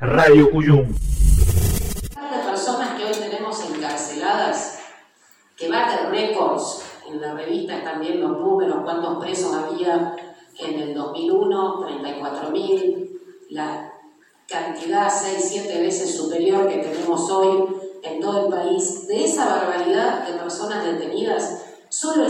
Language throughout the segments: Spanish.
Radio Cuyum. Las personas que hoy tenemos encarceladas, que baten récords, en la revista están viendo los números, cuántos presos había en el 2001, 34.000, la cantidad 6-7 veces superior que tenemos hoy en todo el país. De esa barbaridad de personas detenidas, solo el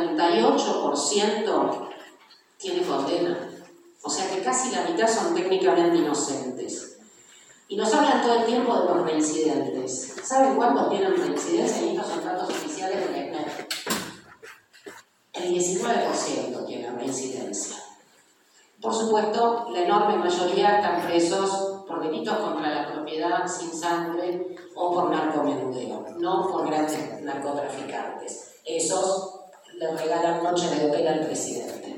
58% tiene condena. O sea que casi la mitad son técnicamente inocentes. Y nos hablan todo el tiempo de los reincidentes. ¿Saben cuántos tienen reincidencia? Y estos son datos oficiales de la ECNER. El 19% tiene reincidencia. Por supuesto, la enorme mayoría están presos por delitos contra la propiedad sin sangre o por narcomenudeo, no por grandes narcotraficantes. Esos le regalan noches de hotel al presidente.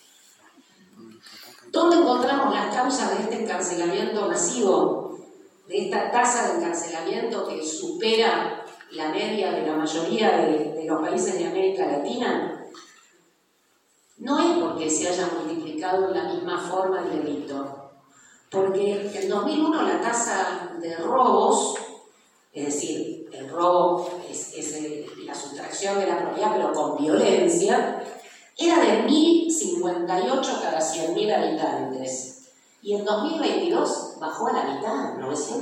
¿Dónde encontramos las causas de este encarcelamiento masivo, de esta tasa de encarcelamiento que supera la media de la mayoría de los países de América Latina? No es porque se haya multiplicado en la misma forma el delito, porque en 2001 la tasa de robos, es decir, el robo es la sustracción de la propiedad pero con violencia, era de 1.058 cada 100.000 habitantes. Y en 2022 bajó a la mitad,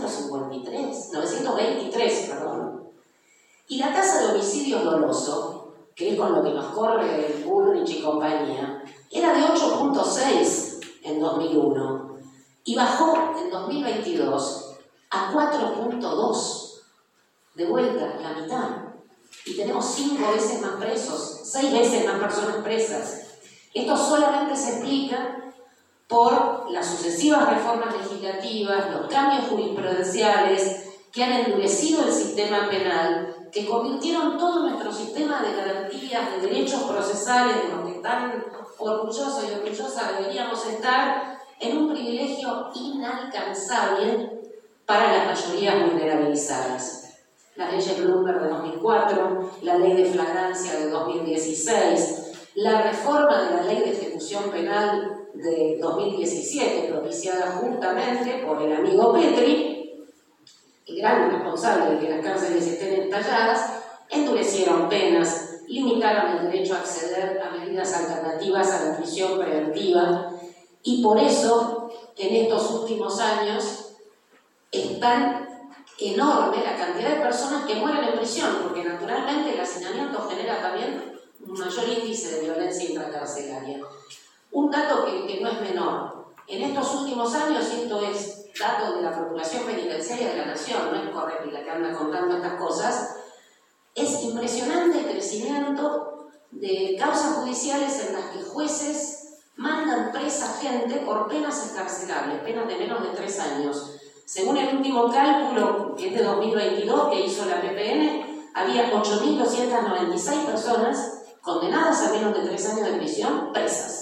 923, perdón. Y la tasa de homicidio doloso, que es con lo que nos corre Bullrich y compañía, era de 8.6 en 2001 y bajó en 2022 a 4.2, de vuelta, la mitad. Y tenemos 5 veces más presos, 6 veces más personas presas. Esto solamente se explica por las sucesivas reformas legislativas, los cambios jurisprudenciales que han endurecido el sistema penal, que convirtieron todo nuestro sistema de garantías, de derechos procesales, de los que tan orgullosos y orgullosas deberíamos estar, en un privilegio inalcanzable para las mayorías vulnerabilizadas. La ley Bloomberg de 2004, la ley de flagrancia de 2016, la reforma de la ley de ejecución penal de 2017, propiciada justamente por el amigo Petri, el gran responsable de que las cárceles estén entalladas, endurecieron penas, limitaron el derecho a acceder a medidas alternativas a la prisión preventiva, y por eso en estos últimos años es tan enorme la cantidad de personas que mueren en prisión, porque naturalmente el hacinamiento genera también un mayor índice de violencia intracarcelaria. Un dato que no es menor. En estos últimos años, y esto es dato de la Procuración Penitenciaria de la Nación, no es Correpi la que anda contando estas cosas, es impresionante el crecimiento de causas judiciales en las que jueces mandan presa gente por penas excarcelables, penas de menos de 3 años. Según el último cálculo, que es de 2022, que hizo la PPN, había 8.296 personas condenadas a menos de 3 años de prisión, presas.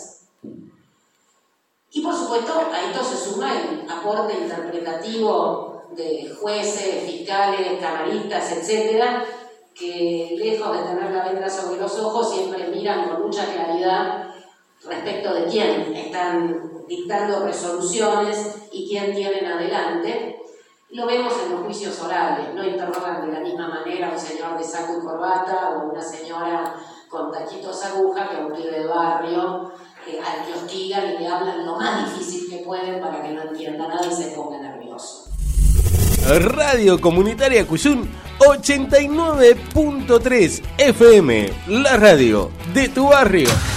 Y por supuesto, a esto se suma el aporte interpretativo de jueces, fiscales, camaristas, etcétera, que lejos de tener la venda sobre los ojos, siempre miran con mucha claridad respecto de quién están dictando resoluciones y quién tienen adelante. Lo vemos en los juicios orales, no interrogan de la misma manera a un señor de saco y corbata o una señora con taquitos aguja que a un pibe de barrio al que hostigan y le hablan lo más difícil que pueden para que no entienda nada y se ponga nervioso. Radio Comunitaria Cuyum 89.3 FM, la radio de tu barrio.